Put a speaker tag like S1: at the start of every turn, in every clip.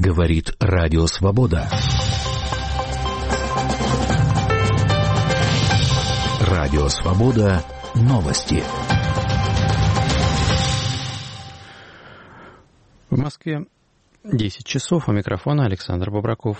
S1: Говорит Радио Свобода. Радио Свобода. Новости.
S2: В Москве 10 часов. У микрофона Александр Бобраков.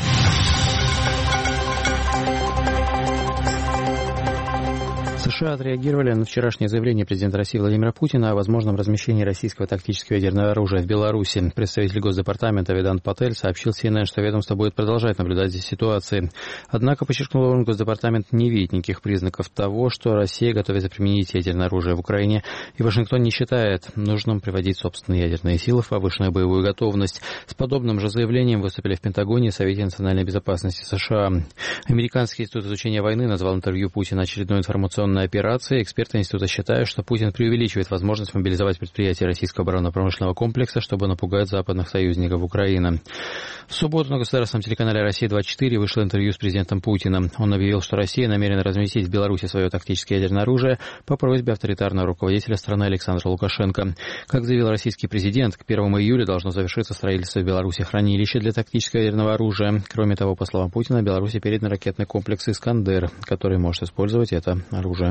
S2: США отреагировали на вчерашнее заявление президента России Владимира Путина о возможном размещении российского тактического ядерного оружия в Беларуси. Представитель Госдепартамента Ведант Патель сообщил CNN, что ведомство будет продолжать наблюдать за ситуацией. Однако, подчеркнул он, Госдепартамент не видит никаких признаков того, что Россия готовится применить ядерное оружие в Украине, и Вашингтон не считает нужным приводить собственные ядерные силы в повышенную боевую готовность. С подобным же заявлением выступили в Пентагоне и Совете национальной безопасности США. Американский институт изучения войны назвал интервью Путина очередной информационной операции. Эксперты института считают, что Путин преувеличивает возможность мобилизовать предприятия российского оборонно-промышленного комплекса, чтобы напугать западных союзников Украины. В субботу на государственном телеканале «Россия-24» вышло интервью с президентом Путиным. Он объявил, что Россия намерена разместить в Беларуси свое тактическое ядерное оружие по просьбе авторитарного руководителя страны Александра Лукашенко. Как заявил российский президент, к 1 июля должно завершиться строительство в Беларуси хранилища для тактического ядерного оружия. Кроме того, по словам Путина, Беларуси передан ракетный комплекс «Искандер», который может использовать это оружие.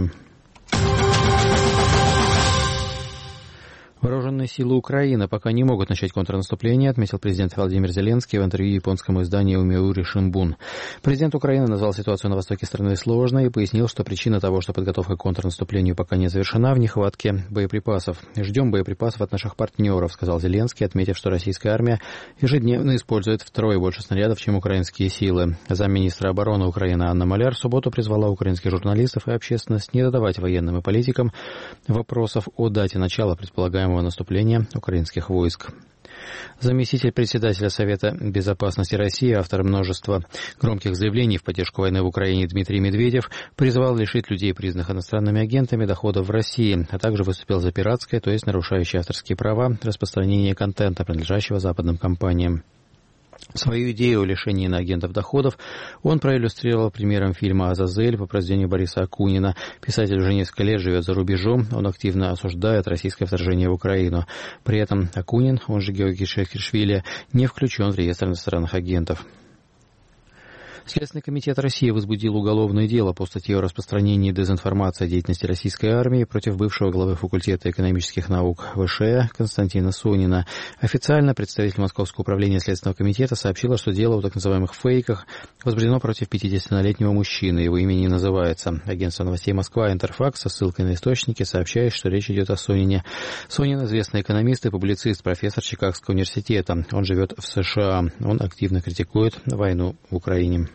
S2: Вооруженные силы Украины пока не могут начать контрнаступление, отметил президент Владимир Зеленский в интервью японскому изданию Умиури Шинбун. Президент Украины назвал ситуацию на востоке страны сложной и пояснил, что причина того, что подготовка к контрнаступлению пока не завершена, в нехватке боеприпасов. «Ждем боеприпасов от наших партнеров», сказал Зеленский, отметив, что российская армия ежедневно использует втрое больше снарядов, чем украинские силы. Замминистра обороны Украины Анна Маляр в субботу призвала украинских журналистов и общественность не задавать военным и политикам вопросов о дате начала предполагаемого наступления украинских войск. Заместитель председателя Совета безопасности России, автор множества громких заявлений в поддержку войны в Украине Дмитрий Медведев, призвал лишить людей, признанных иностранными агентами, доходов в России, а также выступил за пиратское, то есть нарушающее авторские права, распространение контента, принадлежащего западным компаниям. Свою идею о лишении иноагентов доходов он проиллюстрировал примером фильма «Азазель» по произведению Бориса Акунина. Писатель уже несколько лет живет за рубежом, он активно осуждает российское вторжение в Украину. При этом Акунин, он же Георгий Шахиршвили, не включен в реестр иностранных агентов. Следственный комитет России возбудил уголовное дело по статье о распространении дезинформации о деятельности российской армии против бывшего главы факультета экономических наук ВШЭ Константина Сонина. Официально представитель Московского управления Следственного комитета сообщила, что дело о так называемых фейках возбуждено против 50-летнего мужчины. Его имя не называется. Агентство новостей Москва «Интерфакс» со ссылкой на источники сообщает, что речь идет о Сонине. Сонин – известный экономист и публицист, профессор Чикагского университета. Он живет в США. Он активно критикует войну в Украине.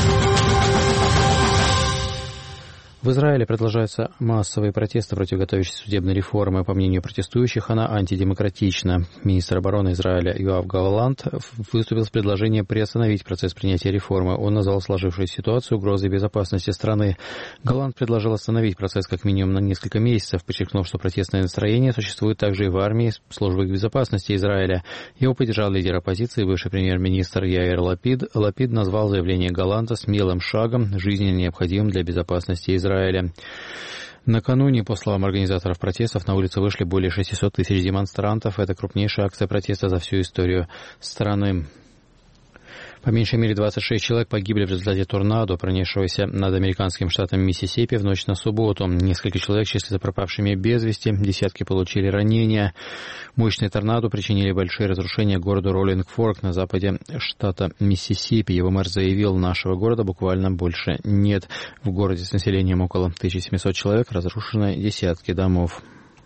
S2: В Израиле продолжаются массовые протесты против готовящейся судебной реформы. По мнению протестующих, она антидемократична. Министр обороны Израиля Йоав Галлант выступил с предложением приостановить процесс принятия реформы. Он назвал сложившуюся ситуацию угрозой безопасности страны. Галлант предложил остановить процесс как минимум на несколько месяцев, подчеркнув, что протестное настроение существует также и в армии службы безопасности Израиля. Его поддержал лидер оппозиции, бывший премьер-министр Яир Лапид. Лапид назвал заявление Галланта смелым шагом, жизненно необходимым для безопасности Израиля. Накануне, по словам организаторов протестов, на улицы вышли более 600 тысяч демонстрантов. Это крупнейшая акция протеста за всю историю страны. По меньшей мере 26 человек погибли в результате торнадо, пронесшегося над американским штатом Миссисипи в ночь на субботу. Несколько человек числятся пропавшими без вести, десятки получили ранения. Мощные торнадо причинили большие разрушения городу Роллинг-Форк на западе штата Миссисипи. Его мэр заявил, нашего города буквально больше нет. В городе с населением около 1700 человек разрушены десятки домов.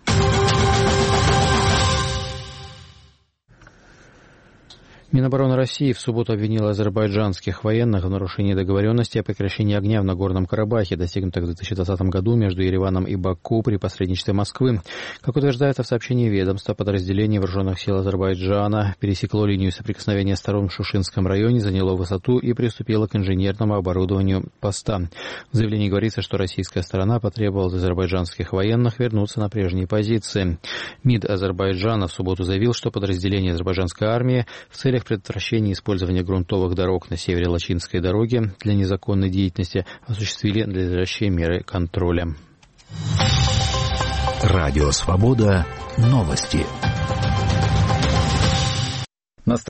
S2: Минобороны России в субботу обвинила азербайджанских военных в нарушении договоренности о прекращении огня в Нагорном Карабахе, достигнутых в 2020 году между Ереваном и Баку при посредничестве Москвы. Как утверждается в сообщении ведомства, подразделение вооруженных сил Азербайджана пересекло линию соприкосновения сторон в Шушинском районе, заняло высоту и приступило к инженерному оборудованию поста. В заявлении говорится, что российская сторона потребовала от азербайджанских военных вернуться на прежние позиции. МИД Азербайджана в субботу заявил, что подразделение азербайджанской армии в целях предотвращения использования грунтовых дорог на севере Лачинской дороги для незаконной деятельности осуществили надлежащие меры контроля.
S1: Радио Свобода. Новости.